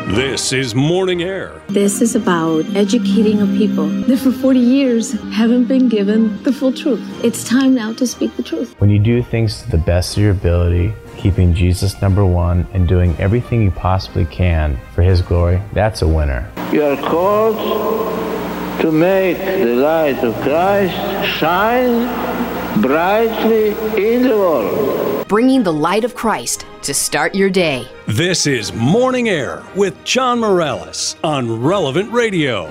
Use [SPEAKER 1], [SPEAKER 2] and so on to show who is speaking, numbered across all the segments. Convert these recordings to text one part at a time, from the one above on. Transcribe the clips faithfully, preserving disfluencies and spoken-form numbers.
[SPEAKER 1] This is Morning Air.
[SPEAKER 2] This is about educating a people that for forty years haven't been given the full truth. It's time now to speak the truth.
[SPEAKER 3] When you do things to the best of your ability, keeping Jesus number one and doing everything you possibly can for His glory, that's a winner.
[SPEAKER 4] You are called to make the light of Christ shine brightly in the world.
[SPEAKER 5] Bringing the light of Christ to start your day.
[SPEAKER 1] This is Morning Air with John Morales on Relevant Radio.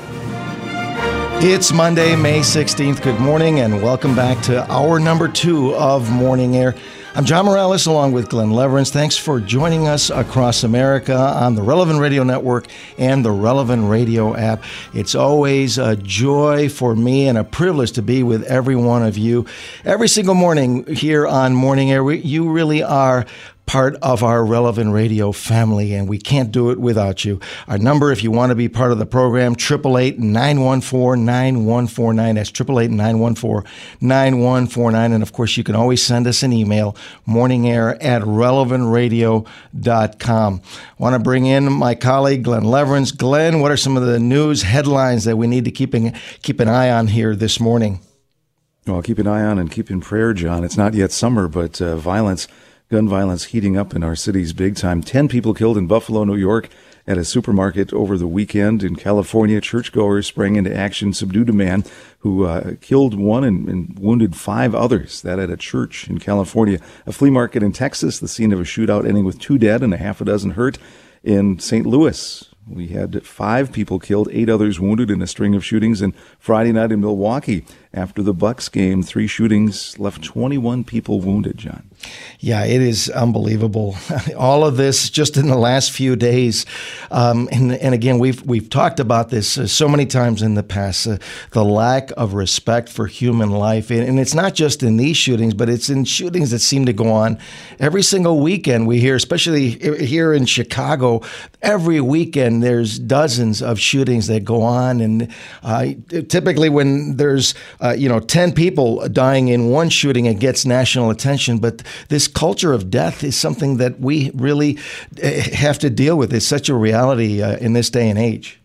[SPEAKER 6] It's Monday, May sixteenth. Good morning and welcome back to hour number two of Morning Air. I'm John Morales along with Glenn Leverance. Thanks for joining us across America on the Relevant Radio Network and the Relevant Radio app. It's always a joy for me and a privilege to be with every one of you. Every single morning here on Morning Air, we, you really are part of our Relevant Radio family, and we can't do it without you. Our number, if you want to be part of the program, eight eight eight, nine one four, nine one four nine. That's eight eight eight, nine one four, nine one four nine. And of course, you can always send us an email, morningair at relevant radio dot com. I want to bring in my colleague, Glenn Leverance. Glenn, what are some of the news headlines that we need to keep, in, keep an eye on here this morning?
[SPEAKER 7] Well, keep an eye on and keep in prayer, John. It's not yet summer, but uh, violence Gun violence heating up in our cities big time. Ten people killed in Buffalo, New York at a supermarket over the weekend. In California, churchgoers sprang into action, subdued a man who uh, killed one and, and wounded five others. That at a church in California. A flea market in Texas, the scene of a shootout ending with two dead and a half a dozen hurt. In Saint Louis, we had five people killed, eight others wounded in a string of shootings. And Friday night in Milwaukee, after the Bucks game, three shootings left twenty-one people wounded, John.
[SPEAKER 6] Yeah, it is unbelievable. All of this just in the last few days. Um, and, and again, we've we've talked about this uh, so many times in the past, uh, the lack of respect for human life. And, and it's not just in these shootings, but it's in shootings that seem to go on every single weekend. We hear, especially here in Chicago, every weekend there's dozens of shootings that go on. And uh, typically when there's, uh, you know, ten people dying in one shooting, it gets national attention. But this culture of death is something that we really have to deal with. It's such a reality uh, in this day and age.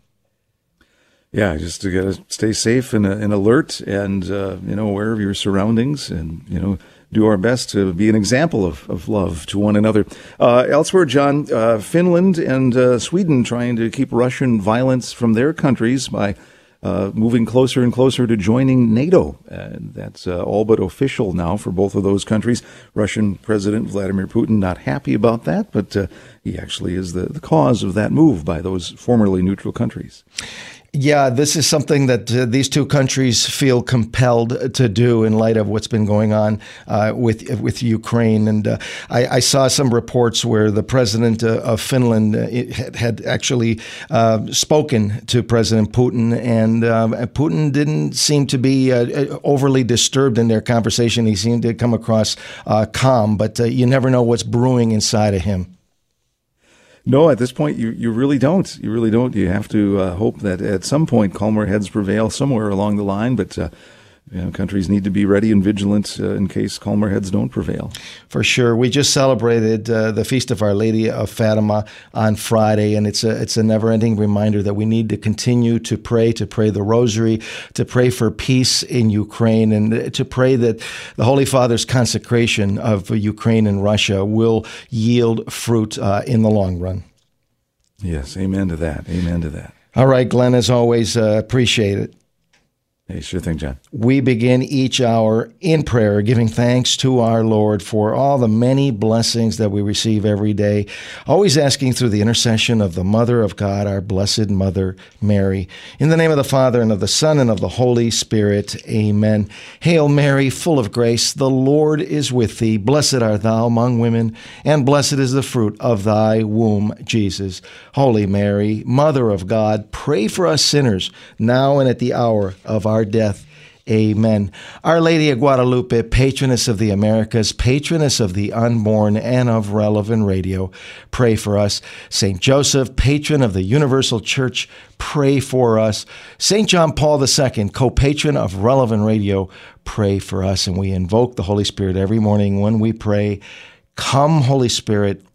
[SPEAKER 7] Yeah, just to get to stay safe and, uh, and alert and, uh, you know, aware of your surroundings and, you know, do our best to be an example of, of love to one another. Uh, elsewhere, John, uh, Finland and uh, Sweden trying to keep Russian violence from their countries by Uh, moving closer and closer to joining NATO. And that's uh, all but official now for both of those countries. Russian President Vladimir Putin not happy about that, but uh, he actually is the, the cause of that move by those formerly neutral countries.
[SPEAKER 6] Yeah, this is something that uh, these two countries feel compelled to do in light of what's been going on uh, with with Ukraine. And uh, I, I saw some reports where the president uh, of Finland uh, had, had actually uh, spoken to President Putin, and um, Putin didn't seem to be uh, overly disturbed in their conversation. He seemed to come across uh, calm, but uh, you never know what's brewing inside of him.
[SPEAKER 7] No, at this point, you, you really don't. You really don't. You have to uh, hope that at some point calmer heads prevail somewhere along the line. But uh, you know, countries need to be ready and vigilant uh, in case calmer heads don't prevail. For sure. We just celebrated uh, the Feast of Our Lady of Fatima on Friday, and it's a it's a never-ending reminder that we need to continue to pray, to pray the Rosary, to pray for peace in Ukraine, and to pray that the Holy Father's consecration of Ukraine and Russia will yield fruit uh, in the long run. Yes, amen to that. Amen to that.
[SPEAKER 6] All right, Glenn, as always, uh, appreciate it.
[SPEAKER 7] Hey, sure thing, John.
[SPEAKER 6] We begin each hour in prayer, giving thanks to our Lord for all the many blessings that we receive every day, always asking through the intercession of the Mother of God, our Blessed Mother, Mary. In the name of the Father, and of the Son, and of the Holy Spirit, amen. Hail Mary, full of grace, the Lord is with thee. Blessed art thou among women, and blessed is the fruit of thy womb, Jesus. Holy Mary, Mother of God, pray for us sinners, now and at the hour of our death. Amen. Our Lady of Guadalupe, patroness of the Americas, patroness of the unborn and of Relevant Radio, pray for us. Saint Joseph, patron of the Universal Church, pray for us. Saint John Paul the Second, co-patron of Relevant Radio, pray for us. And we invoke the Holy Spirit every morning when we pray. Come, Holy Spirit,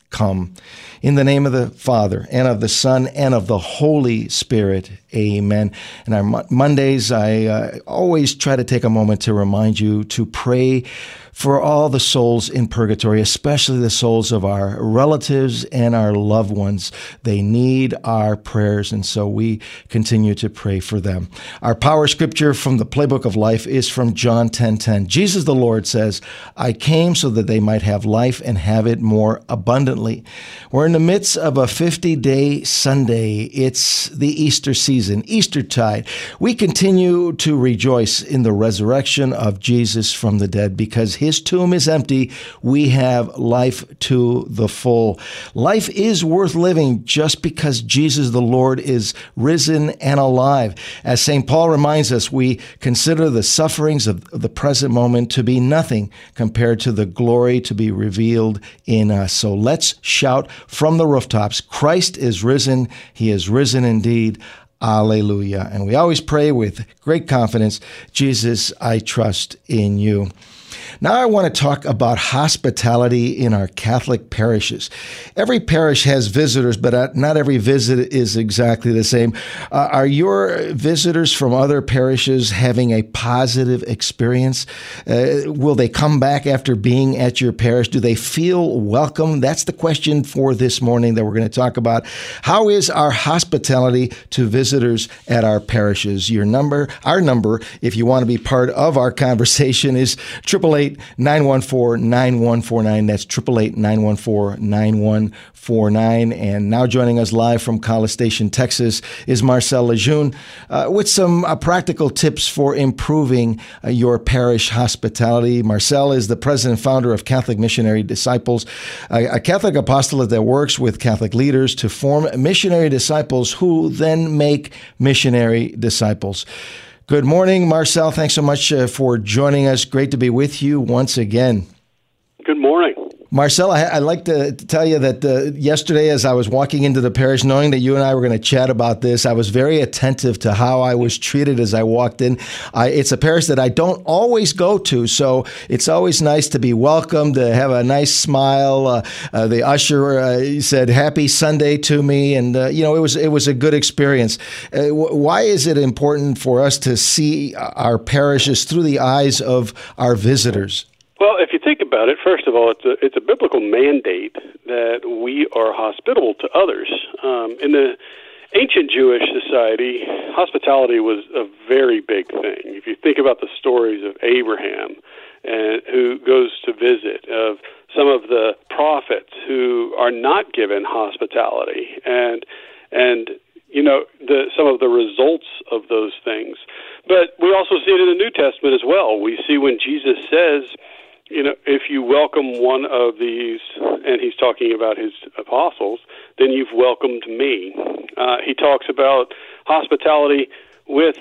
[SPEAKER 6] come. In the name of the Father, and of the Son, and of the Holy Spirit, amen. And our Mo- Mondays, I uh, always try to take a moment to remind you to pray for all the souls in purgatory, especially the souls of our relatives and our loved ones. They need our prayers, and so we continue to pray for them. Our power scripture from the Playbook of Life is from John ten ten. Jesus the Lord says, I came so that they might have life and have it more abundantly. We're in the midst of a fifty-day Sunday. It's the Easter season, Eastertide. We continue to rejoice in the resurrection of Jesus from the dead because his tomb is empty. We have life to the full. Life is worth living just because Jesus the Lord is risen and alive. As Saint Paul reminds us, we consider the sufferings of the present moment to be nothing compared to the glory to be revealed in us. So let's shout from the rooftops, Christ is risen. He is risen indeed. Alleluia. And we always pray with great confidence, Jesus, I trust in you. Now I want to talk about hospitality in our Catholic parishes. Every parish has visitors, but not every visit is exactly the same. Uh, are your visitors from other parishes having a positive experience? Uh, will they come back after being at your parish? Do they feel welcome? That's the question for this morning that we're going to talk about. How is our hospitality to visitors at our parishes? Your number, our number, if you want to be part of our conversation, is eight eight eight, nine one four, nine one four nine. That's eight eight eight, nine one four, nine one four nine. And now joining us live from College Station, Texas, is Marcel Lejeune uh, with some uh, practical tips for improving uh, your parish hospitality. Marcel is the president and founder of Catholic Missionary Disciples, a, a Catholic apostolate that works with Catholic leaders to form missionary disciples who then make missionary disciples. Good morning, Marcel. Thanks so much uh, for joining us. Great to be with you once again.
[SPEAKER 8] Good morning.
[SPEAKER 6] Marcel, I, I'd like to tell you that uh, yesterday as I was walking into the parish, knowing that you and I were going to chat about this, I was very attentive to how I was treated as I walked in. I, it's a parish that I don't always go to, so it's always nice to be welcomed, to have a nice smile. Uh, uh, the usher uh, said, "Happy Sunday" to me, and uh, you know it was it was a good experience. Uh, w- why is it important for us to see our parishes through the eyes of our visitors?
[SPEAKER 8] Well, if you think about it, first of all, it's a, it's a biblical mandate that we are hospitable to others. Um, in the ancient Jewish society, hospitality was a very big thing. If you think about the stories of Abraham, and who goes to visit, of some of the prophets who are not given hospitality, and and you know the some of the results of those things. But we also see it in the New Testament as well. We see when Jesus says, you know, if you welcome one of these, and he's talking about his apostles, then you've welcomed me. Uh, he talks about hospitality with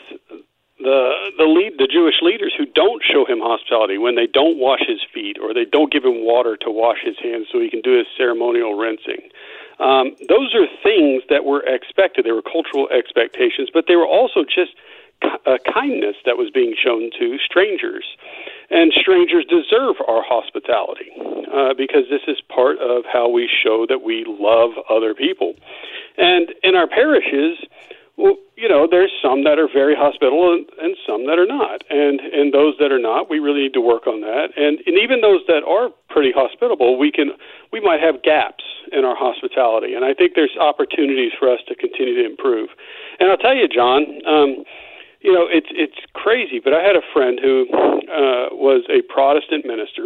[SPEAKER 8] the the lead, the Jewish leaders who don't show him hospitality, when they don't wash his feet or they don't give him water to wash his hands so he can do his ceremonial rinsing. Um, those are things that were expected. They were cultural expectations, but they were also just a kindness that was being shown to strangers. And strangers deserve our hospitality uh, because this is part of how we show that we love other people. And in our parishes, well, you know, there's some that are very hospitable and, and some that are not. And and those that are not, we really need to work on that. And and even those that are pretty hospitable, we can we might have gaps in our hospitality. And I think there's opportunities for us to continue to improve. And I'll tell you, John, um, you know, it's it's crazy, but I had a friend who uh, was a Protestant minister,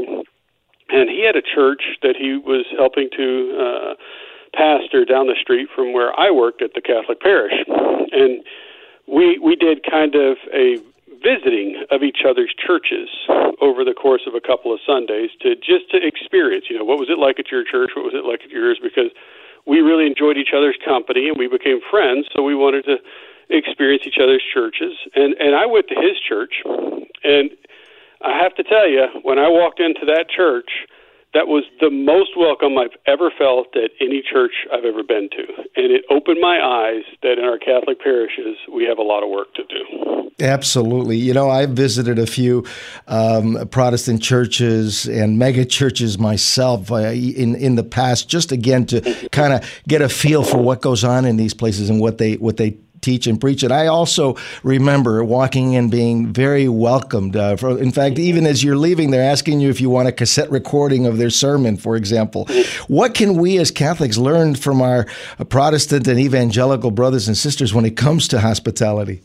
[SPEAKER 8] and he had a church that he was helping to uh, pastor down the street from where I worked at the Catholic parish. And we we did kind of a visiting of each other's churches over the course of a couple of Sundays to just to experience, you know, what was it like at your church, what was it like at yours, because we really enjoyed each other's company and we became friends, so we wanted to experience each other's churches. And, and I went to his church, and I have to tell you, when I walked into that church, that was the most welcome I've ever felt at any church I've ever been to. And it opened my eyes that in our Catholic parishes, we have a lot of work to do.
[SPEAKER 6] Absolutely. You know, I've visited a few um, Protestant churches and mega churches myself uh, in in the past, just again to kind of get a feel for what goes on in these places and what they what they teach and preach. And I also remember walking in being very welcomed. Uh, for, in fact, even as you're leaving, they're asking you if you want a cassette recording of their sermon, for example. What can we as Catholics learn from our Protestant and evangelical brothers and sisters when it comes to hospitality?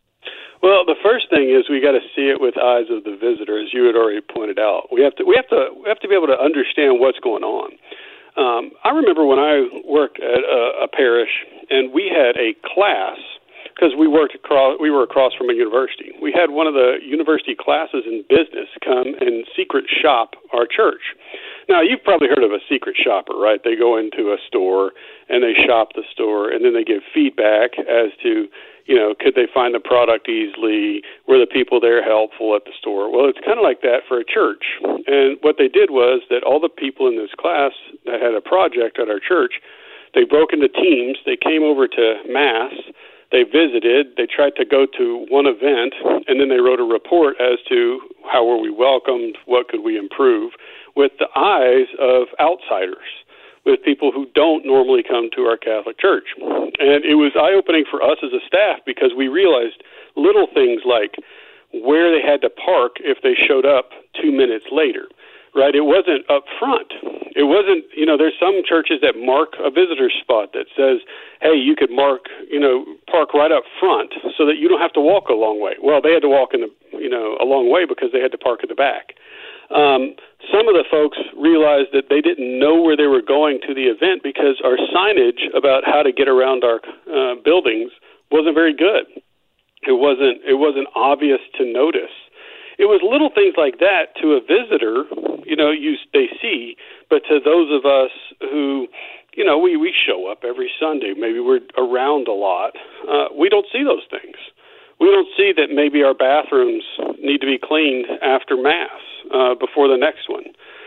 [SPEAKER 8] Well, the first thing is we got to see it with eyes of the visitor, as you had already pointed out. We have to we have to we have to be able to understand what's going on. Um, I remember when I worked at a, a parish, and we had a class because we worked across. We were across from a university. We had one of the university classes in business come and secret shop our church. Now, you've probably heard of a secret shopper, right? They go into a store and they shop the store, and then they give feedback as to, you know, could they find the product easily? Were the people there helpful at the store? Well, it's kind of like that for a church. And what they did was that all the people in this class that had a project at our church, they broke into teams. They came over to Mass. They visited. They tried to go to one event, and then they wrote a report as to how were we welcomed, what could we improve, with the eyes of outsiders, with people who don't normally come to our Catholic Church. And it was eye-opening for us as a staff because we realized little things like where they had to park if they showed up two minutes later, right? It wasn't up front. It wasn't, you know, there's some churches that mark a visitor spot that says, hey, you could mark, you know, park right up front so that you don't have to walk a long way. Well, they had to walk in the, you know, a long way because they had to park at the back. Um, some of the folks realized that they didn't know where they were going to the event because our signage about how to get around our uh, buildings wasn't very good. It wasn't it wasn't obvious to notice. It was little things like that to a visitor, you know, you they see, but to those of us who, you know, we, we show up every Sunday, maybe we're around a lot, uh, we don't see those things. We don't see that maybe our bathrooms need to be cleaned after Mass. Uh, before the next one.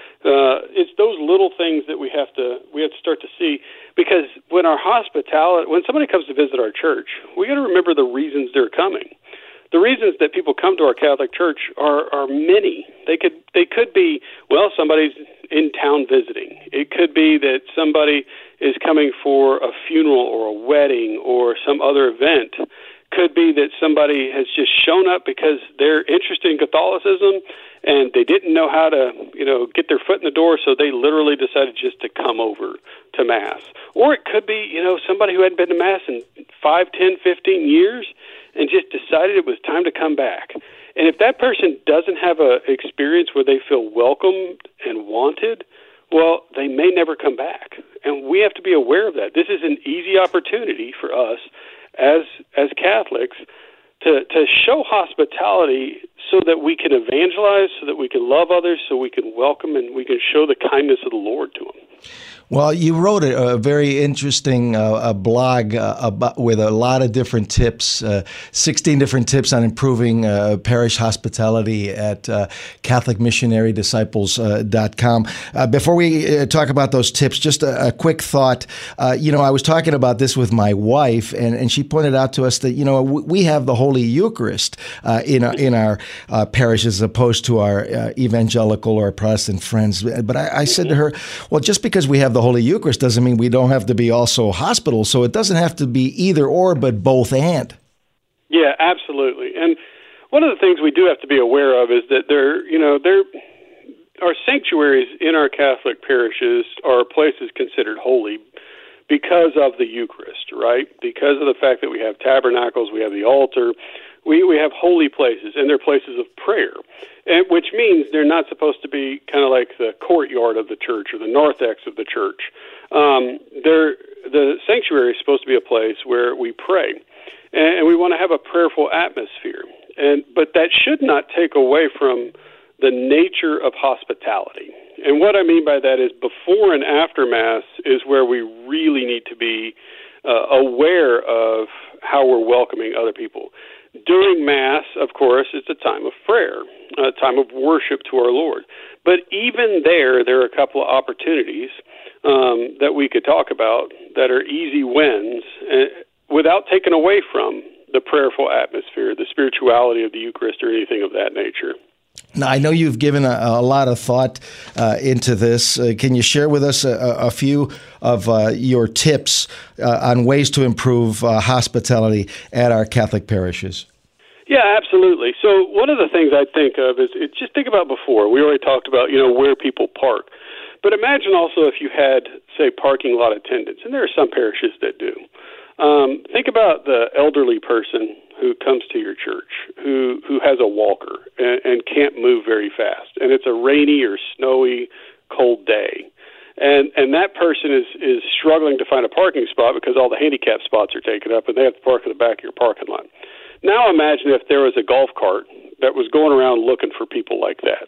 [SPEAKER 8] Uh, it's those little things that we have to we have to start to see, because when our hospitality, when somebody comes to visit our church, we got to remember the reasons they're coming. The reasons that people come to our Catholic Church are, are many. They could they could be, well, somebody's in town visiting. It could be that somebody is coming for a funeral or a wedding or some other event. Could be that somebody has just shown up because they're interested in Catholicism and they didn't know how to, you know, get their foot in the door, so they literally decided just to come over to Mass. Or it could be, you know, somebody who hadn't been to Mass in five, ten, fifteen years and just decided it was time to come back. And if that person doesn't have an experience where they feel welcomed and wanted, well, they may never come back. And we have to be aware of that. This is an easy opportunity for us as as Catholics to, to show hospitality so that we can evangelize, so that we can love others, so we can welcome and we can show the kindness of the Lord to them.
[SPEAKER 6] Well, you wrote a, a very interesting uh, a blog uh, about, with a lot of different tips, uh, sixteen different tips on improving uh, parish hospitality at uh, Catholic Missionary Disciples dot com. Uh, before we uh, talk about those tips, just a, a quick thought. Uh, you know, I was talking about this with my wife, and, and she pointed out to us that, you know, we have the Holy Eucharist uh, in our, in our uh, parish as opposed to our uh, evangelical or Protestant friends. But I, I said to her, well, just because we have the Holy Eucharist doesn't mean we don't have to be also hospitals. So it doesn't have to be either or, but both and.
[SPEAKER 8] Yeah, absolutely. And one of the things we do have to be aware of is that there, you know, there our sanctuaries in our Catholic parishes are places considered holy because of the Eucharist, right? Because of the fact that we have tabernacles, we have the altar, we, we have holy places, and they're places of prayer, and, which means they're not supposed to be kind of like the courtyard of the church or the narthex of the church. Um, they're, the sanctuary is supposed to be a place where we pray, and, and we want to have a prayerful atmosphere. And but that should not take away from the nature of hospitality. And what I mean by that is before and after Mass is where we really need to be uh, aware of how we're welcoming other people. During Mass, of course, it's a time of prayer, a time of worship to our Lord. But even there, there are a couple of opportunities um, that we could talk about that are easy wins uh, without taking away from the prayerful atmosphere, the spirituality of the Eucharist, or anything of that nature.
[SPEAKER 6] Now, I know you've given a, a lot of thought uh, into this. Uh, can you share with us a, a few of uh, your tips uh, on ways to improve uh, hospitality at our Catholic parishes?
[SPEAKER 8] Yeah, absolutely. So one of the things I think of is, is just think about before. We already talked about, you know, where people park. But imagine also if you had, say, parking lot attendants, and there are some parishes that do. Um, think about the elderly person who comes to your church, who, who has a walker and, and can't move very fast, and it's a rainy or snowy, cold day. And and that person is, is struggling to find a parking spot because all the handicap spots are taken up, and they have to park in the back of your parking lot. Now imagine if there was a golf cart that was going around looking for people like that,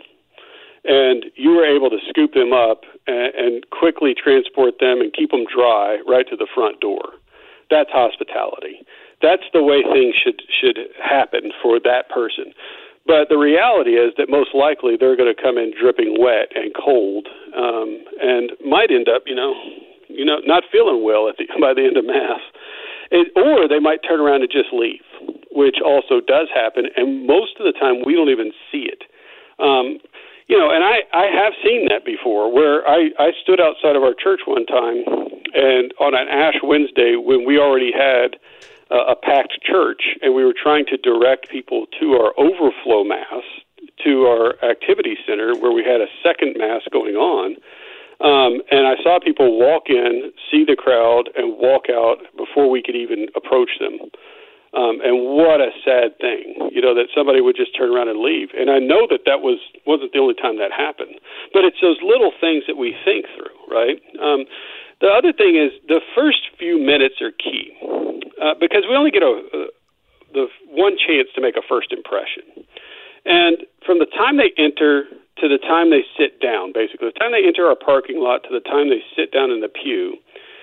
[SPEAKER 8] and you were able to scoop them up and, and quickly transport them and keep them dry right to the front door. That's hospitality. That's the way things should should happen for that person. But the reality is that most likely they're going to come in dripping wet and cold, um, and might end up, you know, you know, not feeling well at the, by the end of Mass, it, or they might turn around and just leave, which also does happen, and most of the time we don't even see it. Um, you know, and I, I have seen that before, where I, I stood outside of our church one time, and on an Ash Wednesday when we already had uh, a packed church, and we were trying to direct people to our overflow Mass, to our activity center, where we had a second Mass going on, um, and I saw people walk in, see the crowd, and walk out before we could even approach them. Um, and what a sad thing, you know, that somebody would just turn around and leave. And I know that that was, wasn't the only time that happened. But it's those little things that we think through, right? Um, the other thing is the first few minutes are key uh, because we only get a, a, the one chance to make a first impression. And from the time they enter to the time they sit down, basically, the time they enter our parking lot to the time they sit down in the pew,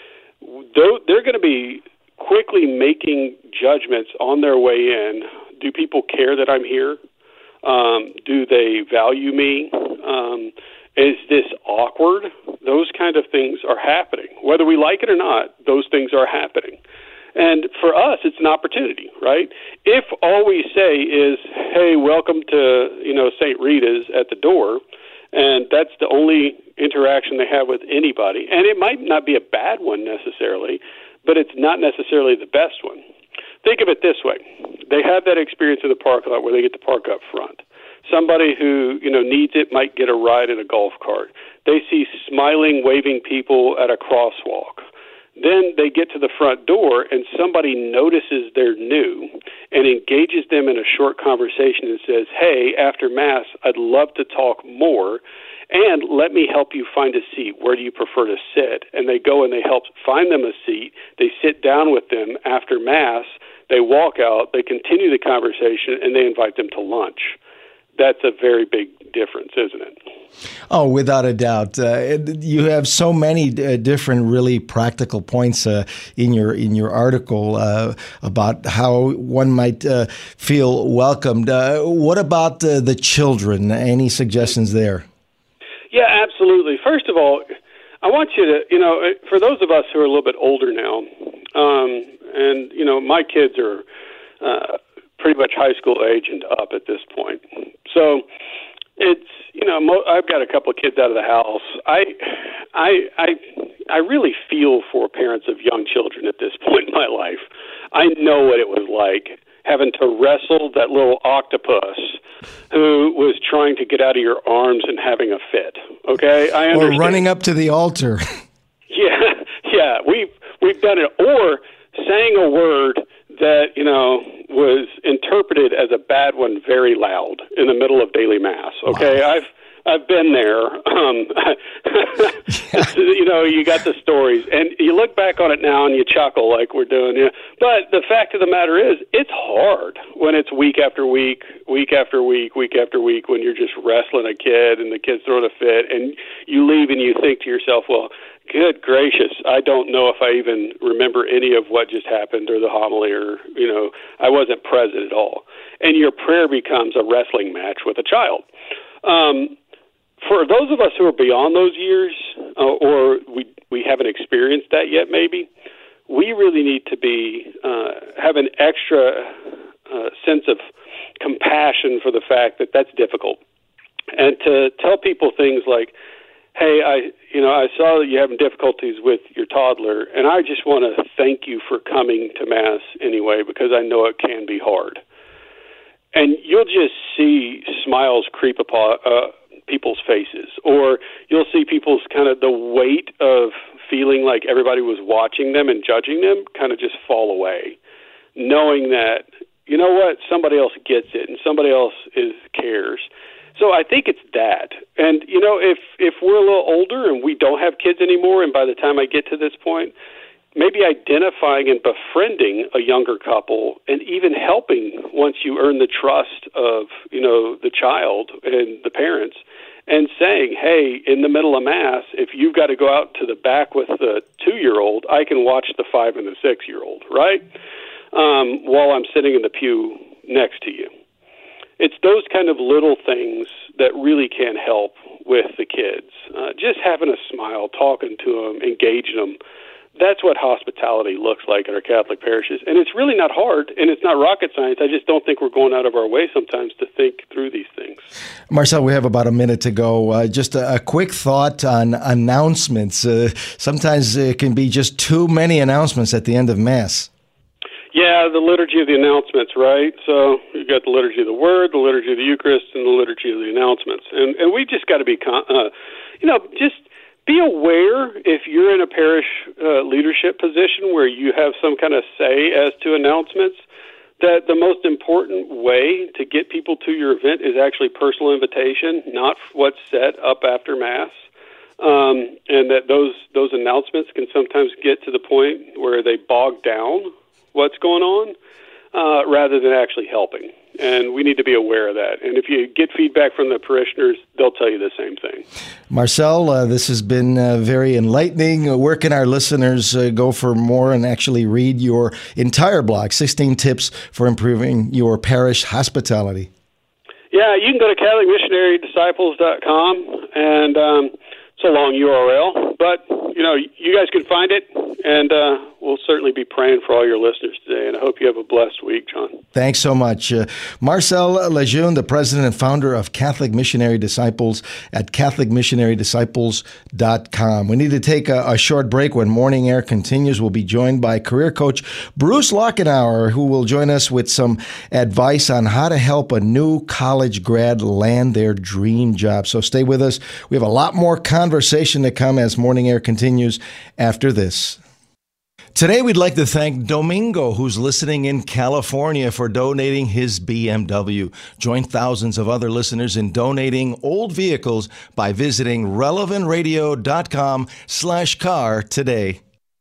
[SPEAKER 8] they're going to be quickly making judgments on their way in. Do people care that I'm here? Um, do they value me? Um, is this awkward? Those kind of things are happening. Whether we like it or not, those things are happening. And for us, it's an opportunity, right? If all we say is, hey, welcome to, you know, Saint Rita's at the door, and that's the only interaction they have with anybody, and it might not be a bad one necessarily, but it's not necessarily the best one. Think of it this way. They have that experience in the parking lot where they get to park up front. Somebody who, you know, needs it might get a ride in a golf cart. They see smiling, waving people at a crosswalk. Then they get to the front door and somebody notices they're new and engages them in a short conversation and says, hey, after Mass, I'd love to talk more. And let me help you find a seat. Where do you prefer to sit? And they go and they help find them a seat. They sit down with them after Mass. They walk out. They continue the conversation, and they invite them to lunch. That's a very big difference, isn't it?
[SPEAKER 6] Oh, without a doubt. Uh, you have so many uh, different, really practical points uh, in your in your article uh, about how one might uh, feel welcomed. Uh, what about uh, the children? Any suggestions there?
[SPEAKER 8] Yeah, absolutely. First of all, I want you to, you know, for those of us who are a little bit older now, um, and, you know, my kids are uh, pretty much high school age and up at this point. So it's, you know, mo- I've got a couple of kids out of the house. I, I, I, I really feel for parents of young children at this point in my life. I know what it was like having to wrestle that little octopus who was trying to get out of your arms and having a fit. Okay, I understand.
[SPEAKER 6] Or running up to the altar.
[SPEAKER 8] Yeah, yeah, we've we've done it. Or saying a word that, you know, was interpreted as a bad one very loud in the middle of daily Mass. Okay, wow. I've I've been there. Um, yeah. You know, you got the stories, and you look back on it now and you chuckle like we're doing. You know. But the fact of the matter is, it's hard when it's week after week, week after week, week after week, when you're just wrestling a kid and the kid's throwing a fit, and you leave and you think to yourself, well, good gracious, I don't know if I even remember any of what just happened or the homily, or, you know, I wasn't present at all. And your prayer becomes a wrestling match with a child. Um, for those of us who are beyond those years, uh, or we we haven't experienced that yet maybe, we really need to be uh, have an extra uh, sense of compassion for the fact that that's difficult, and to tell people things like, "Hey, I you know I saw that you're having difficulties with your toddler, and I just want to thank you for coming to Mass anyway, because I know it can be hard." And you'll just see smiles creep upon uh, people's faces, or you'll see people's kind of the weight of feeling like everybody was watching them and judging them kind of just fall away, knowing that, you know what, somebody else gets it and somebody else is cares. So I think it's that. And, you know, if, if we're a little older and we don't have kids anymore, and by the time I get to this point, maybe identifying and befriending a younger couple and even helping once you earn the trust of, you know, the child and the parents, and saying, hey, in the middle of Mass, if you've got to go out to the back with the two-year-old, I can watch the five and the six-year-old, right? Um, while I'm sitting in the pew next to you. It's those kind of little things that really can help with the kids. Uh, just having a smile, talking to them, engaging them. That's what hospitality looks like in our Catholic parishes. And it's really not hard, and it's not rocket science. I just don't think we're going out of our way sometimes to think through these things.
[SPEAKER 6] Marcel, we have about a minute to go. Uh, just a, a quick thought on announcements. Uh, sometimes it can be just too many announcements at the end of Mass.
[SPEAKER 8] Yeah, the liturgy of the announcements, right? So you've got the liturgy of the Word, the liturgy of the Eucharist, and the liturgy of the announcements. And, and we just got to be, uh, you know, just... be aware if you're in a parish uh, leadership position where you have some kind of say as to announcements, that the most important way to get people to your event is actually personal invitation, not what's said up after Mass. Um, and that those those announcements can sometimes get to the point where they bog down what's going on uh, rather than actually helping. And we need to be aware of that. And if you get feedback from the parishioners, they'll tell you the same thing.
[SPEAKER 6] Marcel, uh, this has been uh, very enlightening. Uh, where can our listeners uh, go for more and actually read your entire blog, sixteen Tips for Improving Your Parish Hospitality?
[SPEAKER 8] Yeah, you can go to Catholic Missionary Disciples dot com, and um, it's a long U R L, but, you know, you guys can find it, and uh, we'll certainly be praying for all your listeners today, and I hope you have a blessed week, John.
[SPEAKER 6] Thanks so much. Uh, Marcel Lejeune, the president and founder of Catholic Missionary Disciples at Catholic Missionary Disciples dot com. We need to take a, a short break. When Morning Air continues, we'll be joined by career coach Bruce Lockenauer, who will join us with some advice on how to help a new college grad land their dream job. So stay with us. We have a lot more conversation to come as Morning Air continues after this. Today, we'd like to thank Domingo, who's listening in California, for donating his B M W. Join thousands of other listeners in donating old vehicles by visiting relevant radio dot com slash car today.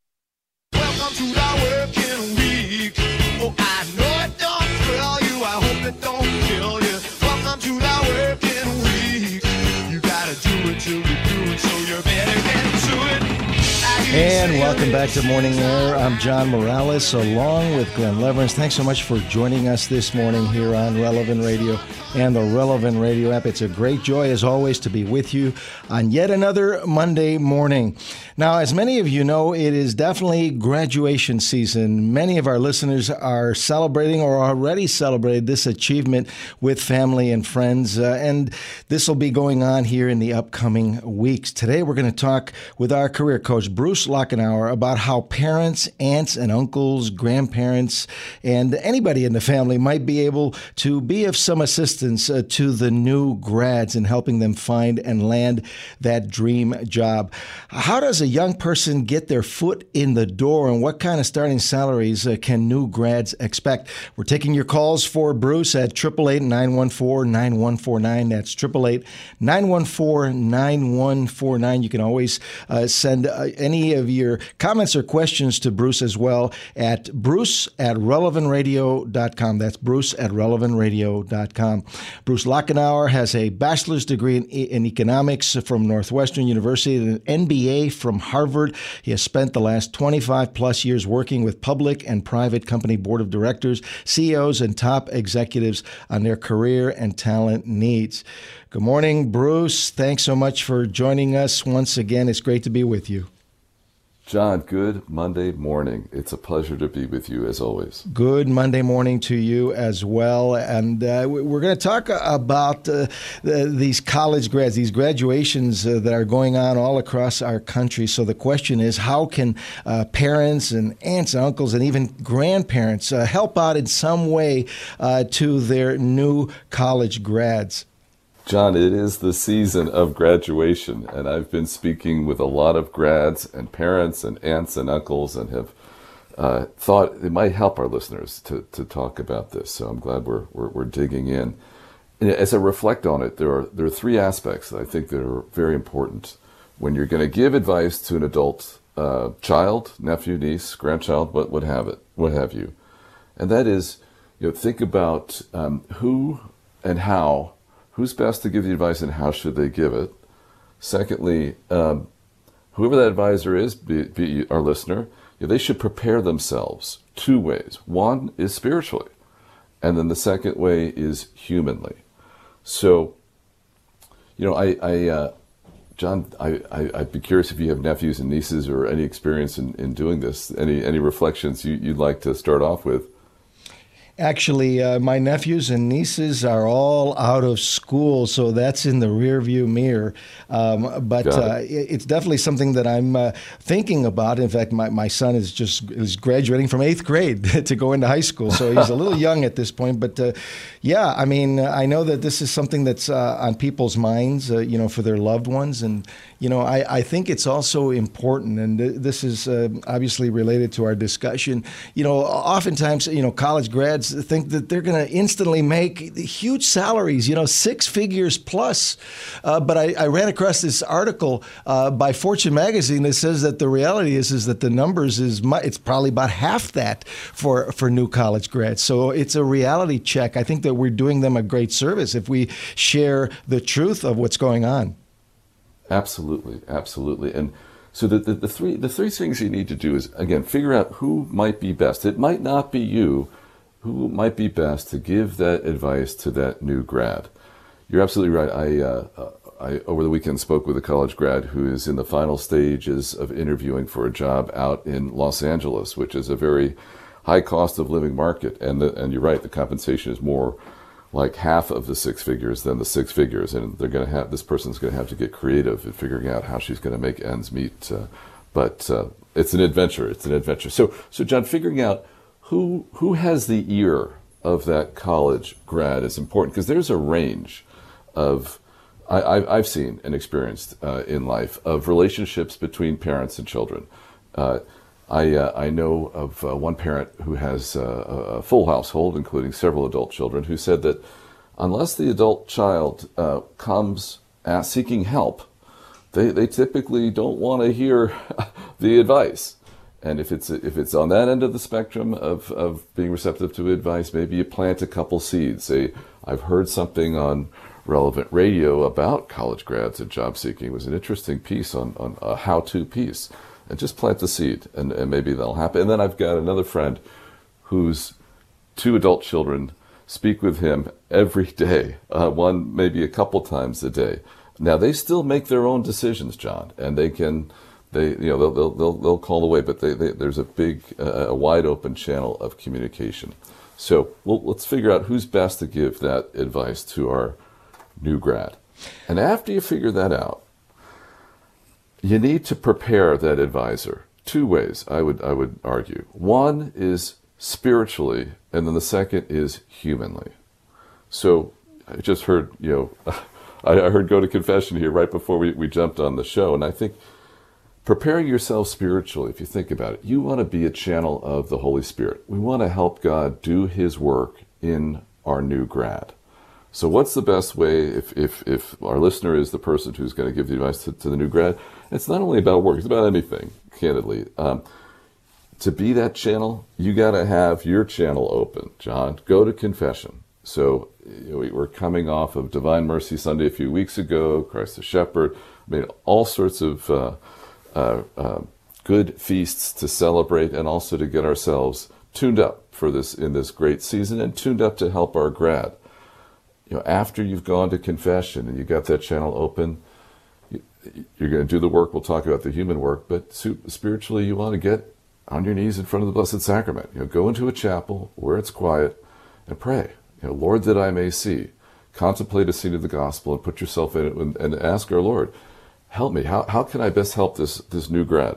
[SPEAKER 9] Welcome to the working week. Oh, I know it don't thrill you. I hope it don't kill you. Welcome to the working week. You gotta do it till you do it, so you better get to it.
[SPEAKER 6] And welcome back to Morning Air. I'm John Morales, along with Glenn Leverance. Thanks so much for joining us this morning here on Relevant Radio and the Relevant Radio app. It's a great joy, as always, to be with you on yet another Monday morning. Now, as many of you know, it is definitely graduation season. Many of our listeners are celebrating or already celebrated this achievement with family and friends, uh, and this will be going on here in the upcoming weeks. Today, we're going to talk with our career coach, Bruce Lockenauer, about how parents, aunts and uncles, grandparents, and anybody in the family might be able to be of some assistance uh, to the new grads in helping them find and land that dream job. How does a young person get their foot in the door, and what kind of starting salaries uh, can new grads expect? We're taking your calls for Bruce at eight eight eight, nine one four, nine one four nine. That's eight eight eight, nine one four, nine one four nine. You can always uh, send uh, any of your comments or questions to Bruce as well at bruce at relevant radio dot com. That's bruce at relevant radio dot com. Bruce Lockenauer has a bachelor's degree in, in economics from Northwestern University and an M B A from Harvard. He has spent the last twenty-five plus years working with public and private company board of directors, C E Os, and top executives on their career and talent needs. Good morning, Bruce. Thanks so much for joining us once again. It's great to be with you.
[SPEAKER 10] John, good Monday morning. It's a pleasure to be with you as always.
[SPEAKER 6] Good Monday morning to you as well. And uh, we're going to talk about uh, the, these college grads, these graduations uh, that are going on all across our country. So the question is, how can uh, parents and aunts and uncles and even grandparents uh, help out in some way uh, to their new college grads?
[SPEAKER 10] John, it is the season of graduation, and I've been speaking with a lot of grads and parents and aunts and uncles and have uh, thought it might help our listeners to, to talk about this. So I'm glad we're, we're, we're digging in. And as I reflect on it, there are, there are three aspects that I think that are very important when you're going to give advice to an adult uh, child, nephew, niece, grandchild, what would have it, what have you. And that is, you know, think about um, who and how. Who's best to give the advice and how should they give it? Secondly, um, whoever that advisor is, be, be our listener, you know, they should prepare themselves two ways. One is spiritually, and then the second way is humanly. So, you know, I, I uh, John, I, I, I'd be curious if you have nephews and nieces or any experience in, in doing this, any, any reflections you, you'd like to start off with.
[SPEAKER 6] Actually, uh, my nephews and nieces are all out of school, so that's in the rearview mirror. Um, but uh, it. it's definitely something that I'm uh, thinking about. In fact, my, my son is just is graduating from eighth grade to go into high school, so he's a little young at this point. But uh, yeah, I mean, I know that this is something that's uh, on people's minds, uh, you know, for their loved ones, and you know, I, I think it's also important, and th- this is uh, obviously related to our discussion. You know, oftentimes, you know, college grads think that they're going to instantly make huge salaries, you know, six figures plus. Uh, but I, I ran across this article uh, by Fortune magazine that says that the reality is is that the numbers is mu- it's probably about half that for for new college grads. So it's a reality check. I think that we're doing them a great service if we share the truth of what's going on.
[SPEAKER 10] Absolutely, absolutely. And so the, the, the three the three things you need to do is, again, figure out who might be best. It might not be you. Who might be best to give that advice to that new grad? You're absolutely right. I, uh, I over the weekend spoke with a college grad who is in the final stages of interviewing for a job out in Los Angeles, which is a very high cost of living market. And the, and you're right, the compensation is more like half of the six figures than the six figures, and they're going to have this person's going to have to get creative in figuring out how she's going to make ends meet. Uh, but uh, it's an adventure. It's an adventure. So, so John, figuring out Who who has the ear of that college grad is important, because there's a range of, I, I, I've seen and experienced uh, in life, of relationships between parents and children. Uh, I uh, I know of uh, one parent who has uh, a full household, including several adult children, who said that unless the adult child uh, comes as seeking help, they, they typically don't want to hear the advice. And if it's if it's on that end of the spectrum of, of being receptive to advice, maybe you plant a couple seeds. Say, I've heard something on relevant radio about college grads and job seeking. It was an interesting piece on, on a how-to piece. And just plant the seed, and, and maybe that'll happen. And then I've got another friend whose two adult children speak with him every day, uh, one maybe a couple times a day. Now, they still make their own decisions, John, and they can... They, you know, they'll they'll they'll, they'll call away, but they, they, there's a big, uh, a wide open channel of communication. So we'll, let's figure out who's best to give that advice to our new grad. And after you figure that out, you need to prepare that advisor two ways. I would I would argue. One is spiritually, and then the second is humanly. So I just heard, you know, I, I heard go to confession here right before we, we jumped on the show, and I think. Preparing yourself spiritually, if you think about it, you want to be a channel of the Holy Spirit. We want to help God do His work in our new grad. So what's the best way, if if, if our listener is the person who's going to give the advice to, to the new grad? It's not only about work, it's about anything, candidly. Um, to be that channel, you got to have your channel open, John. Go to confession. So you know, we're coming off of Divine Mercy Sunday a few weeks ago, Christ the Shepherd. I mean, all sorts of... Uh, Uh, uh, good feasts to celebrate, and also to get ourselves tuned up for this in this great season, and tuned up to help our grad. You know, after you've gone to confession and you got that channel open, you, you're going to do the work. We'll talk about the human work, but spiritually, you want to get on your knees in front of the Blessed Sacrament. You know, go into a chapel where it's quiet and pray. You know, Lord, that I may see. Contemplate a scene of the gospel and put yourself in it and, and ask our Lord, help me. How how can I best help this this new grad?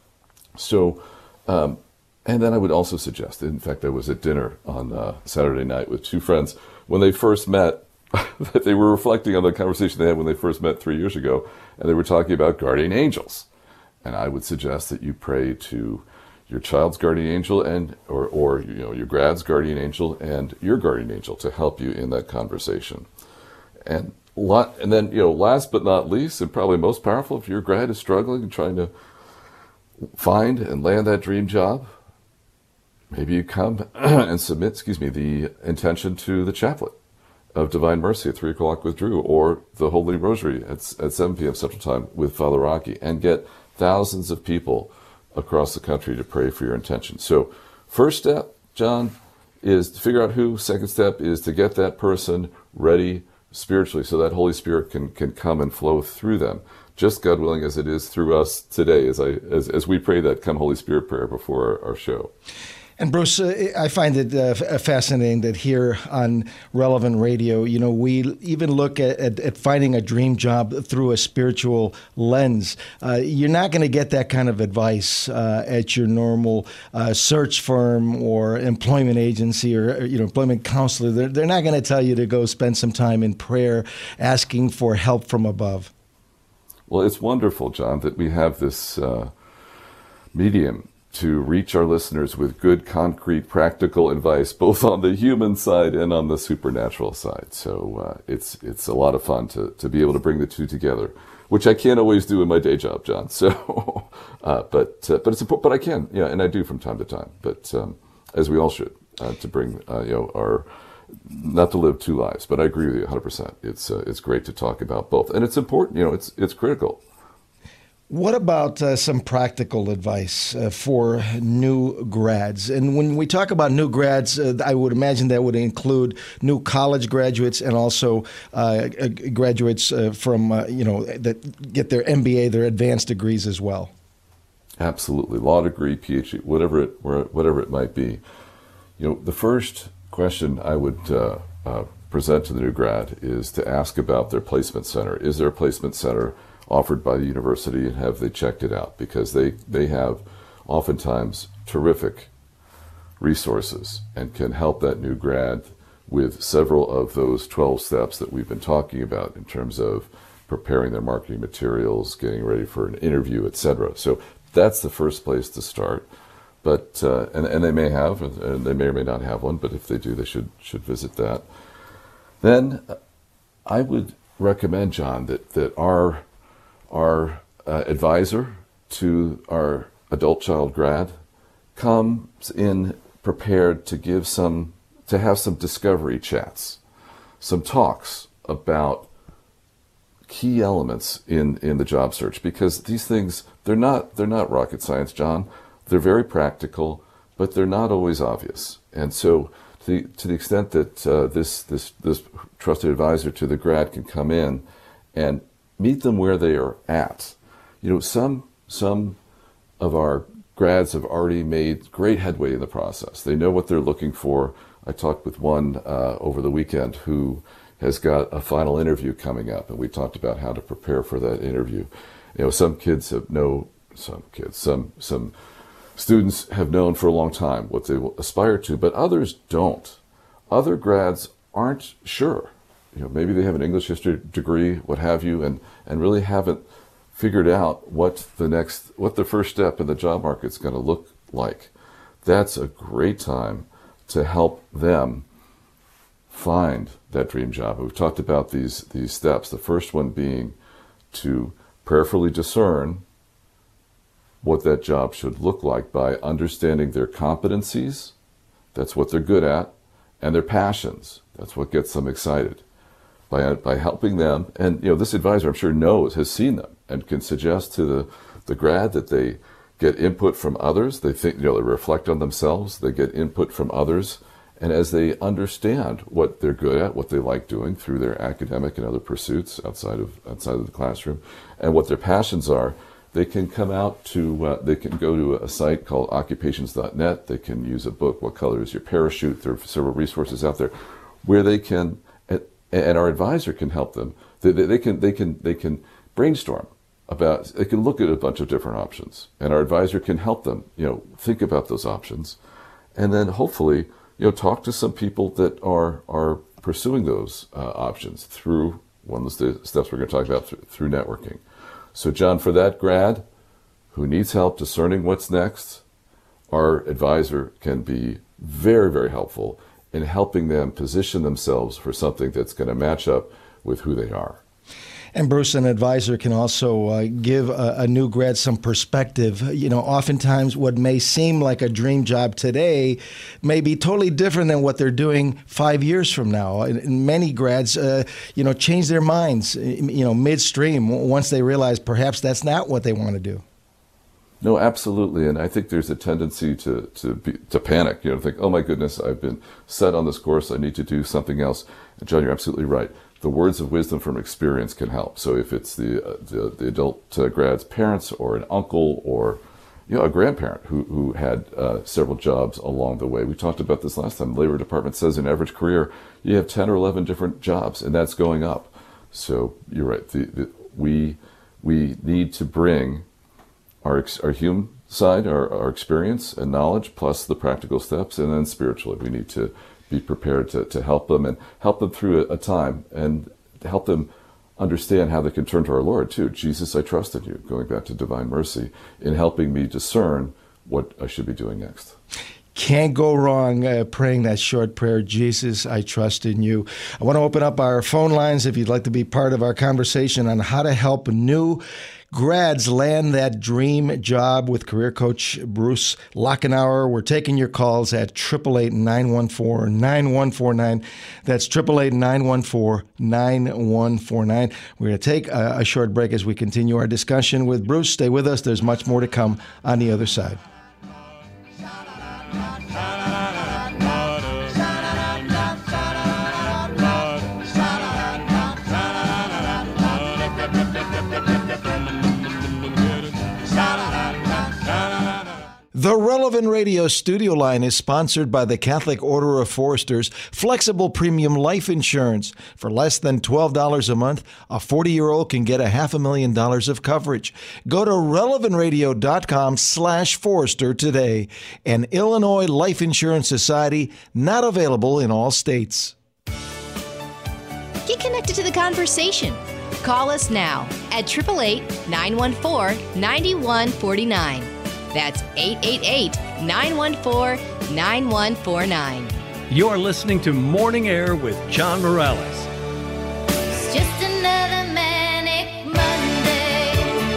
[SPEAKER 10] So, um, and then I would also suggest, in fact, I was at dinner on uh, Saturday night with two friends. When they first met, that they were reflecting on the conversation they had when they first met three years ago, and they were talking about guardian angels. And I would suggest that you pray to your child's guardian angel and or or you know your grad's guardian angel and your guardian angel to help you in that conversation. And lot, and then you know last but not least, and probably most powerful, if your grad is struggling and trying to find and land that dream job, maybe you come and submit, excuse me, the intention to the chaplet of Divine Mercy at three o'clock with Drew, or the Holy Rosary at, at seven p.m. Central Time with Father Rocky, and get thousands of people across the country to pray for your intention. So first step, John, is to figure out who. Second step is to get that person ready spiritually so that Holy Spirit can, can come and flow through them. Just God willing, as it is through us today, as I as, as we pray that Come Holy Spirit prayer before our, our show.
[SPEAKER 6] And Bruce, uh, I find it uh, fascinating that here on Relevant Radio, you know, we even look at, at, at finding a dream job through a spiritual lens. Uh, you're not going to get that kind of advice uh, at your normal uh, search firm or employment agency or, or you know, employment counselor. They're, they're not going to tell you to go spend some time in prayer asking for help from above.
[SPEAKER 10] Well, it's wonderful, John, that we have this uh, medium to reach our listeners with good, concrete, practical advice, both on the human side and on the supernatural side. So uh, it's it's a lot of fun to, to be able to bring the two together, which I can't always do in my day job, John. So, uh, but uh, but it's important. But I can, yeah, and I do from time to time. But um, as we all should, uh, to bring uh, you know our not to live two lives. But I agree with you one hundred percent. It's uh, it's great to talk about both, and it's important. You know, it's it's critical.
[SPEAKER 6] What about uh, some practical advice uh, for new grads? And when we talk about new grads, uh, I would imagine that would include new college graduates and also uh, graduates uh, from, uh, you know, that get their M B A, their advanced degrees as well.
[SPEAKER 10] Absolutely. Law degree, P H D, whatever it, whatever it might be. You know, the first question I would uh, uh, present to the new grad is to ask about their placement center. Is there a placement center offered by the university, and have they checked it out? Because they, they have oftentimes terrific resources and can help that new grad with several of those twelve steps that we've been talking about in terms of preparing their marketing materials, getting ready for an interview, et cetera. So that's the first place to start. But uh, and, and they may have, and they may or may not have one, but if they do, they should should visit that. Then I would recommend, John, that, that our Our uh, advisor to our adult child grad comes in prepared to give some, to have some discovery chats, some talks about key elements in, in the job search, because these things, they're not, they're not rocket science, John. They're very practical, but they're not always obvious. And so to the, to the extent that uh, this, this, this trusted advisor to the grad can come in and meet them where they are at. You know, some some of our grads have already made great headway in the process. They know what they're looking for. I talked with one uh, over the weekend who has got a final interview coming up, and we talked about how to prepare for that interview. You know, some kids have know some kids, some some students have known for a long time what they will aspire to, but others don't. Other grads aren't sure. You know, maybe they have an English history degree, what have you, and, and really haven't figured out what the next, what the first step in the job market is going to look like. That's a great time to help them find that dream job. We've talked about these these steps. The first one being to prayerfully discern what that job should look like by understanding their competencies, that's what they're good at, and their passions, that's what gets them excited. By, by helping them, and you know, this advisor I'm sure knows, has seen them, and can suggest to the, the grad that they get input from others. They think, you know, they reflect on themselves, they get input from others, And as they understand what they're good at, what they like doing through their academic and other pursuits outside of outside of the classroom, and what their passions are, they can come out to, uh, they can go to a site called occupations dot net. They can use a book, What Color is Your Parachute? There are several resources out there where they can, and, and our advisor can help them. They, they, they can, they can, they can brainstorm about, they can look at a bunch of different options, and our advisor can help them, you know, think about those options, and then hopefully, you know, talk to some people that are are pursuing those uh, options through one of the steps we're going to talk about through, through networking. So, John, for that grad who needs help discerning what's next, our advisor can be very, very helpful in helping them position themselves for something that's going to match up with who they are.
[SPEAKER 6] And Bruce, an advisor can also uh, give a, a new grad some perspective. You know, oftentimes what may seem like a dream job today may be totally different than what they're doing five years from now. And, and many grads, uh, you know, change their minds, you know, midstream once they realize perhaps that's not what they want to do.
[SPEAKER 10] No, absolutely, and I think there's a tendency to to be, to panic. You know, think, oh my goodness, I've been set on this course. I need to do something else. And John, you're absolutely right. The words of wisdom from experience can help. So if it's the uh, the, the adult uh, grad's parents or an uncle or you know a grandparent who who had uh, several jobs along the way, we talked about this last time. The Labor Department says in average career you have ten or eleven different jobs, and that's going up. So you're right. The, the, we we need to bring our our human side, our, our experience and knowledge, plus the practical steps, and then spiritually we need to be prepared to, to help them and help them through a, a time and help them understand how they can turn to our Lord too. Jesus, I trust in you, going back to divine mercy, in helping me discern what I should be doing next.
[SPEAKER 6] Can't go wrong uh, praying that short prayer, Jesus, I trust in you. I want to open up our phone lines if you'd like to be part of our conversation on how to help new grads land that dream job with career coach Bruce Lachenauer. We're taking your calls at eight eight eight, nine one four, nine one four nine. That's eight eight eight, nine one four, nine one four nine. We're going to take a, a short break as we continue our discussion with Bruce. Stay with us. There's much more to come on the other side. The Relevant Radio studio line is sponsored by the Catholic Order of Foresters Flexible Premium Life Insurance. For less than twelve dollars a month, a forty-year-old can get a half a million dollars of coverage. Go to relevant radio dot com slash Forester today. An Illinois Life Insurance Society, not available in all states.
[SPEAKER 5] Get connected to the conversation. Call us now at eight eight eight, nine one four, nine one four nine. That's eight eight eight, nine one four, nine one four nine.
[SPEAKER 1] You're listening to Morning Air with John Morales.
[SPEAKER 9] It's just another manic Monday.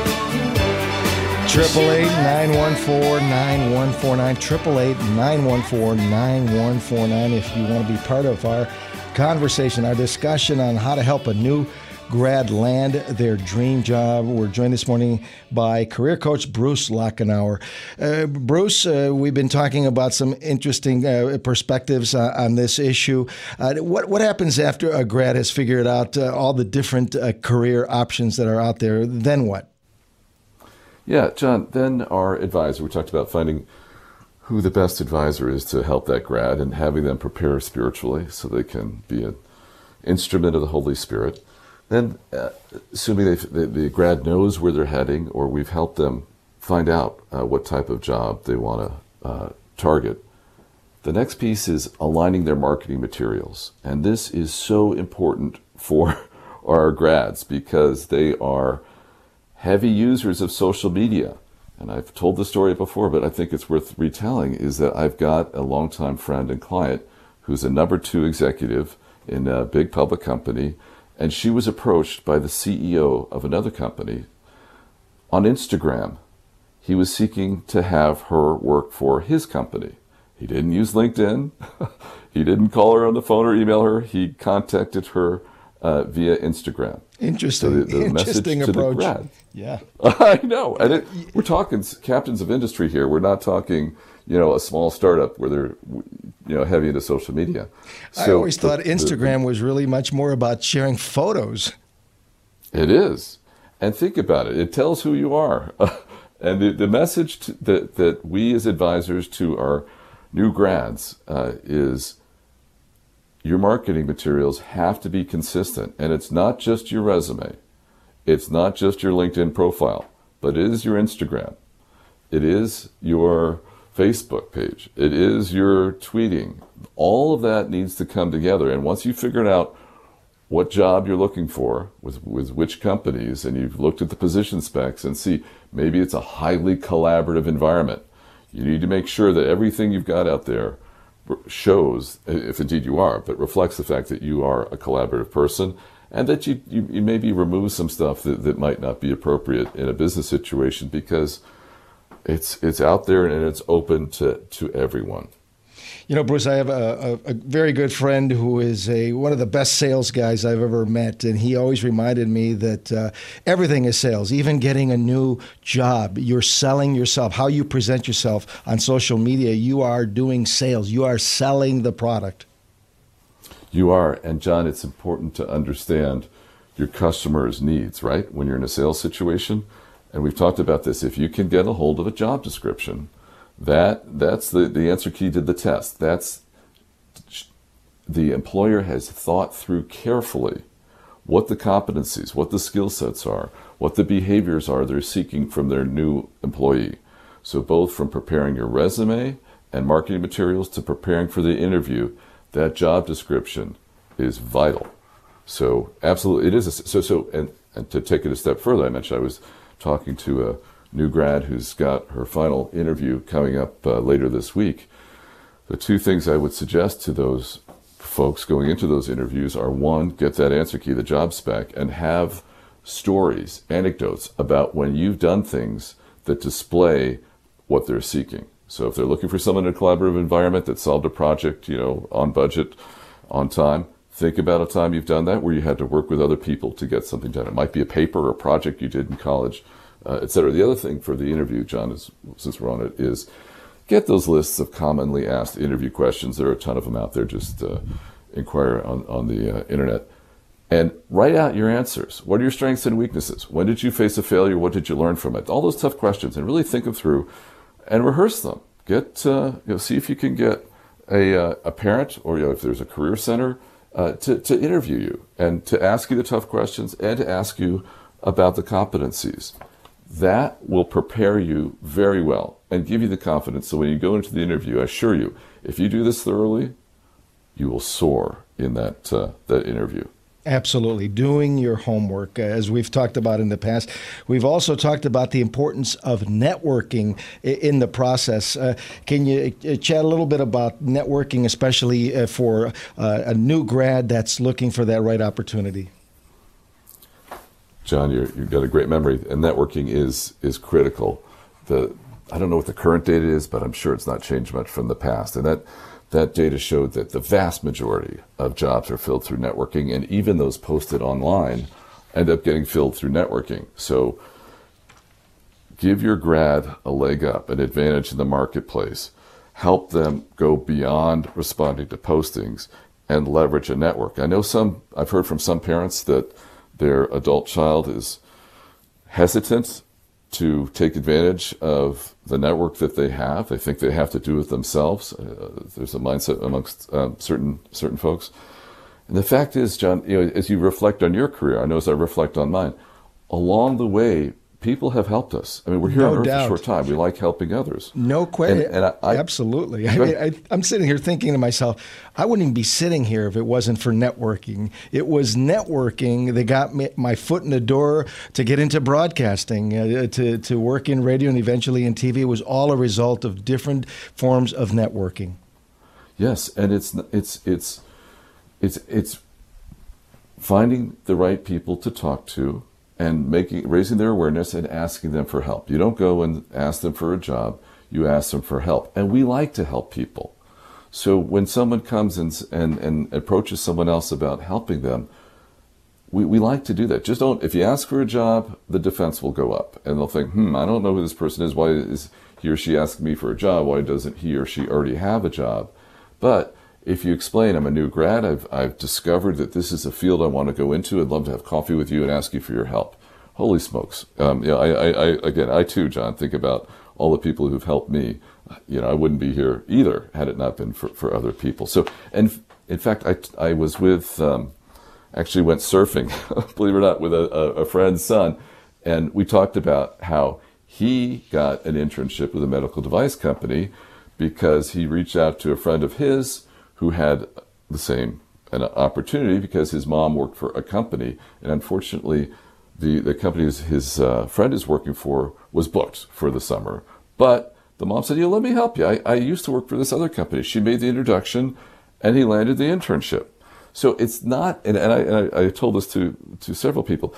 [SPEAKER 6] eight eight eight, nine one four, nine one four nine. eight eight eight, nine one four, nine one four nine. If you want to be part of our conversation, our discussion on how to help a new grad land their dream job. We're joined this morning by career coach Bruce Lachenauer. Uh, Bruce, uh, we've been talking about some interesting uh, perspectives uh, on this issue. Uh, what what happens after a grad has figured out uh, all the different uh, career options that are out there? Then what?
[SPEAKER 10] Yeah, John, then our advisor, we talked about finding who the best advisor is to help that grad and having them prepare spiritually so they can be an instrument of the Holy Spirit. Then, uh, assuming they, the, the grad knows where they're heading, or we've helped them find out uh, what type of job they want to uh, target, the next piece is aligning their marketing materials. And this is so important for our grads because they are heavy users of social media. And I've told the story before, but I think it's worth retelling, is that I've got a longtime friend and client who's a number two executive in a big public company. And she was approached by the C E O of another company on Instagram. He was seeking to have her work for his company. He didn't use LinkedIn. He didn't call her on the phone or email her. He contacted her uh, via Instagram.
[SPEAKER 6] Interesting.
[SPEAKER 10] So the, the
[SPEAKER 6] Interesting
[SPEAKER 10] message
[SPEAKER 6] approach.
[SPEAKER 10] To the grad.
[SPEAKER 6] Yeah.
[SPEAKER 10] I know. And it, we're talking captains of industry here. We're not talking, you know, a small startup where they're you know, heavy into social media. So
[SPEAKER 6] I always thought
[SPEAKER 10] the,
[SPEAKER 6] Instagram
[SPEAKER 10] the,
[SPEAKER 6] was really much more about sharing photos.
[SPEAKER 10] It is. And think about it. It tells who you are. And the, the message to, that, that we as advisors to our new grads uh, is your marketing materials have to be consistent. And it's not just your resume. It's not just your LinkedIn profile, but it is your Instagram. It is your Facebook page. It is your tweeting. All of that needs to come together. And once you've figured out what job you're looking for with, with which companies, and you've looked at the position specs and see maybe it's a highly collaborative environment, you need to make sure that everything you've got out there shows, if indeed you are, but reflects the fact that you are a collaborative person, and that you, you, you maybe remove some stuff that, that might not be appropriate in a business situation, because it's it's out there and it's open to, to everyone.
[SPEAKER 6] You know, Bruce, I have a, a, a very good friend who is a one of the best sales guys I've ever met, and he always reminded me that uh, everything is sales, even getting a new job. You're selling yourself. How you present yourself on social media, you are doing sales. You are selling the product.
[SPEAKER 10] You are. And John, it's important to understand your customer's needs, right? When you're in a sales situation, and we've talked about this, if you can get a hold of a job description, That that's the, the answer key to the test. That's the employer has thought through carefully what the competencies, what the skill sets are, what the behaviors are they're seeking from their new employee. So both from preparing your resume and marketing materials to preparing for the interview, that job description is vital. So absolutely, it is. A, so so and, and to take it a step further, I mentioned I was talking to a new grad who's got her final interview coming up uh, later this week. The two things I would suggest to those folks going into those interviews are, one, get that answer key, the job spec, and have stories, anecdotes about when you've done things that display what they're seeking. So if they're looking for someone in a collaborative environment that solved a project, you know, on budget, on time, think about a time you've done that where you had to work with other people to get something done. It might be a paper or a project you did in college, Uh, et cetera. The other thing for the interview, John, is, since we're on it, is get those lists of commonly asked interview questions. There are a ton of them out there. Just uh, inquire on, on the uh, internet. And write out your answers. What are your strengths and weaknesses? When did you face a failure? What did you learn from it? All those tough questions, and really think them through and rehearse them. Get uh, you know, see if you can get a, uh, a parent, or you know, if there's a career center, uh, to, to interview you and to ask you the tough questions and to ask you about the competencies. That will prepare you very well and give you the confidence. So when you go into the interview, I assure you, if you do this thoroughly, you will soar in that uh, that interview.
[SPEAKER 6] Absolutely. Doing your homework, as we've talked about in the past. We've also talked about the importance of networking in the process. Uh, can you chat a little bit about networking, especially uh, for uh, a new grad that's looking for that right opportunity?
[SPEAKER 10] John, you're, you've got a great memory, and networking is is critical. The I don't know what the current data is, but I'm sure it's not changed much from the past. And that that data showed that the vast majority of jobs are filled through networking, and even those posted online end up getting filled through networking. So give your grad a leg up, an advantage in the marketplace. Help them go beyond responding to postings and leverage a network. I know some, I've heard from some parents that their adult child is hesitant to take advantage of the network that they have. They think they have to do it themselves. Uh, there's a mindset amongst um, certain certain folks. And the fact is, John, you know, as you reflect on your career, I know as I reflect on mine, along the way, people have helped us. I mean, we're here
[SPEAKER 6] No
[SPEAKER 10] on Earth
[SPEAKER 6] doubt.
[SPEAKER 10] a short time. We like helping others.
[SPEAKER 6] No question.
[SPEAKER 10] And, and I, I,
[SPEAKER 6] Absolutely. I mean, I, I'm sitting here thinking to myself, I wouldn't even be sitting here if it wasn't for networking. It was networking that got me, my foot in the door to get into broadcasting, uh, to, to work in radio and eventually in T V. It was all a result of different forms of networking.
[SPEAKER 10] Yes, and it's it's it's it's it's finding the right people to talk to, and making raising their awareness and asking them for help. You don't go and ask them for a job, you ask them for help. And we like to help people. So when someone comes and and, and approaches someone else about helping them, we, we like to do that. Just don't, if you ask for a job, the defense will go up. And they'll think, hmm, I don't know who this person is. Why is he or she asking me for a job? Why doesn't he or she already have a job? But if you explain, I'm a new grad, I've, I've discovered that this is a field I want to go into, I'd love to have coffee with you and ask you for your help. Holy smokes. Um, you know, I, I, I, again, I too, John, think about all the people who've helped me. You know, I wouldn't be here either had it not been for, for other people. So, and in fact, I, I was with, um, actually went surfing, believe it or not, with a, a, a friend's son. And we talked about how he got an internship with a medical device company because he reached out to a friend of his who had the same an opportunity because his mom worked for a company. And unfortunately, the, the company his uh, friend is working for was booked for the summer. But the mom said, "Yeah, let me help you. I, I used to work for this other company." She made the introduction, and he landed the internship. So it's not, and, and, I, and I, I told this to, to several people,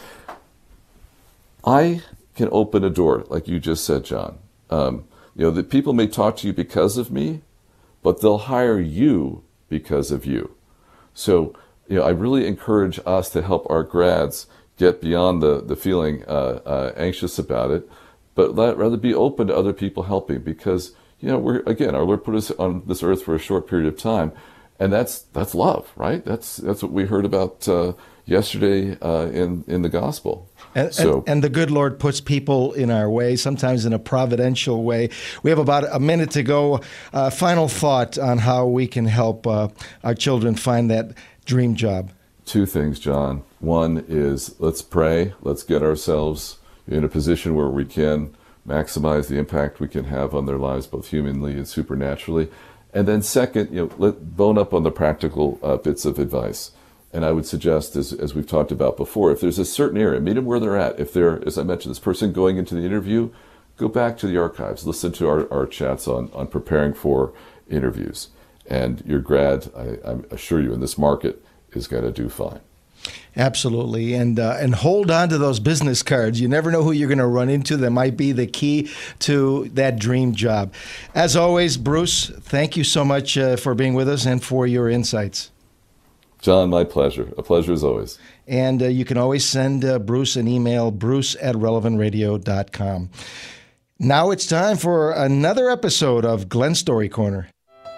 [SPEAKER 10] I can open a door, like you just said, John. Um, you know, that people may talk to you because of me, but they'll hire you because of you. So, you know, I really encourage us to help our grads get beyond the, the feeling uh, uh, anxious about it, but let, rather be open to other people helping because, you know, we're, again, our Lord put us on this earth for a short period of time. And that's that's love, right? That's that's what we heard about uh, yesterday uh, in in the gospel.
[SPEAKER 6] And,
[SPEAKER 10] so,
[SPEAKER 6] and, and the good Lord puts people in our way, sometimes in a providential way. We have about a minute to go. Uh, final thought on how we can help uh, our children find that dream job.
[SPEAKER 10] Two things, John. One is let's pray. Let's get ourselves in a position where we can maximize the impact we can have on their lives, both humanly and supernaturally. And then second, you know, let bone up on the practical uh, bits of advice. And I would suggest, as, as we've talked about before, if there's a certain area, meet them where they're at. If they're, as I mentioned, this person going into the interview, go back to the archives, listen to our, our chats on, on preparing for interviews. And your grad, I, I assure you, in this market is going to do fine.
[SPEAKER 6] Absolutely. And uh, and hold on to those business cards. You never know who you're going to run into that might be the key to that dream job. As always, Bruce, thank you so much uh, for being with us and for your insights.
[SPEAKER 10] John, my pleasure. A pleasure as always.
[SPEAKER 6] And uh, you can always send uh, Bruce an email, bruce at relevant radio dot com. Now it's time for another episode of Glenn Story Corner.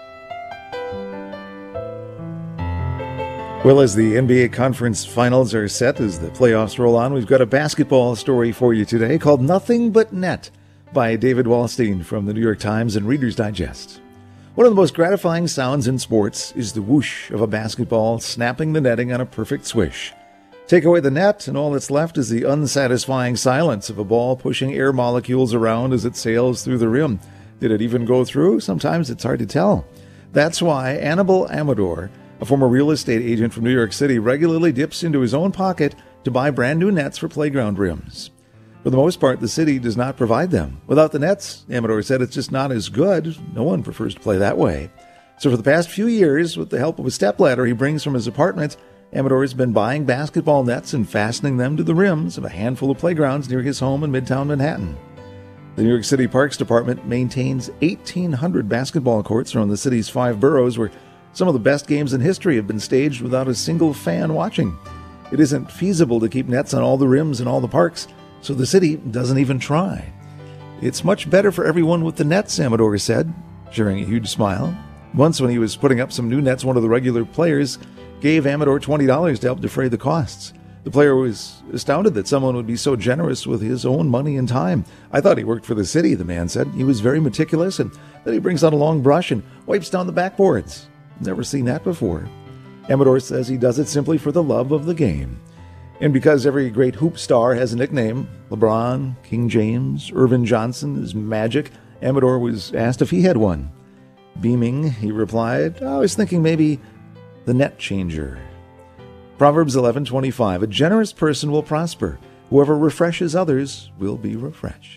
[SPEAKER 7] Well, as the N B A Conference Finals are set, as the playoffs roll on, we've got a basketball story for you today called Nothing But Net by David Wallstein from the New York Times and Reader's Digest. One of the most gratifying sounds in sports is the whoosh of a basketball snapping the netting on a perfect swish. Take away the net, and all that's left is the unsatisfying silence of a ball pushing air molecules around as it sails through the rim. Did it even go through? Sometimes it's hard to tell. That's why Anibal Amador, a former real estate agent from New York City, regularly dips into his own pocket to buy brand new nets for playground rims. For the most part, the city does not provide them. Without the nets, Amador said, it's just not as good. No one prefers to play that way. So for the past few years, with the help of a stepladder he brings from his apartment, Amador has been buying basketball nets and fastening them to the rims of a handful of playgrounds near his home in Midtown Manhattan. The New York City Parks Department maintains eighteen hundred basketball courts around the city's five boroughs where some of the best games in history have been staged without a single fan watching. It isn't feasible to keep nets on all the rims in all the parks, so the city doesn't even try. It's much better for everyone with the nets, Amador said, sharing a huge smile. Once when he was putting up some new nets, one of the regular players gave Amador twenty dollars to help defray the costs. The player was astounded that someone would be so generous with his own money and time. I thought he worked for the city, the man said. He was very meticulous, and then he brings out a long brush and wipes down the backboards. Never seen that before. Amador says he does it simply for the love of the game. And because every great hoop star has a nickname, LeBron, King James, Irvin Johnson is Magic, Amador was asked if he had one. Beaming, he replied, I was thinking maybe the net changer. Proverbs eleven twenty-five, a generous person will prosper. Whoever refreshes others will be refreshed.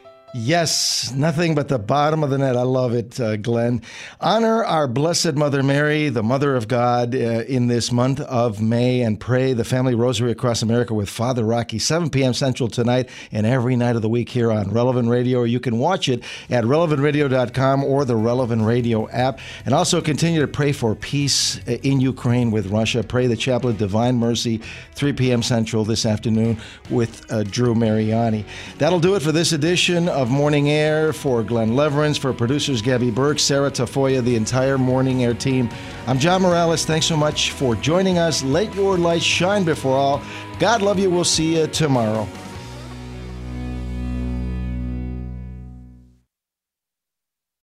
[SPEAKER 6] Yes, nothing but the bottom of the net. I love it, uh, Glenn. Honor our Blessed Mother Mary, the Mother of God, uh, in this month of May, and pray the Family Rosary Across America with Father Rocky, seven p.m. Central tonight and every night of the week here on Relevant Radio, or you can watch it at relevant radio dot com or the Relevant Radio app. And also continue to pray for peace in Ukraine with Russia. Pray the Chaplet Divine Mercy, three p.m. Central this afternoon with uh, Drew Mariani. That'll do it for this edition of of Morning Air, for Glenn Leverance, for producers Gabby Burke, Sarah Tafoya, the entire Morning Air team. I'm John Morales. Thanks so much for joining us. Let your light shine before all. God love you. We'll see you tomorrow.